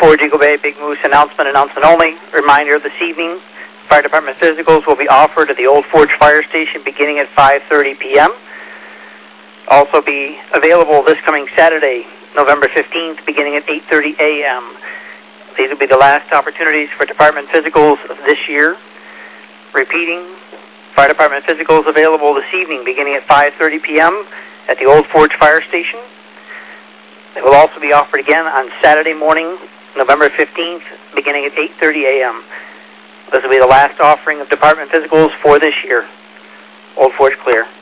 Forge Eagle Bay Big Moose announcement only. Reminder, this evening, Fire Department physicals will be offered at the Old Forge Fire Station beginning at 5:30 p.m. Also be available this coming Saturday, November 15th, beginning at 8:30 a.m. These will be the last opportunities for department physicals of this year. Repeating, Fire Department physicals available this evening beginning at 5:30 p.m. at the Old Forge Fire Station. They will also be offered again on Saturday morning, November 15th, beginning at 8:30 a.m. This will be the last offering of department physicals for this year. Old Forge clear.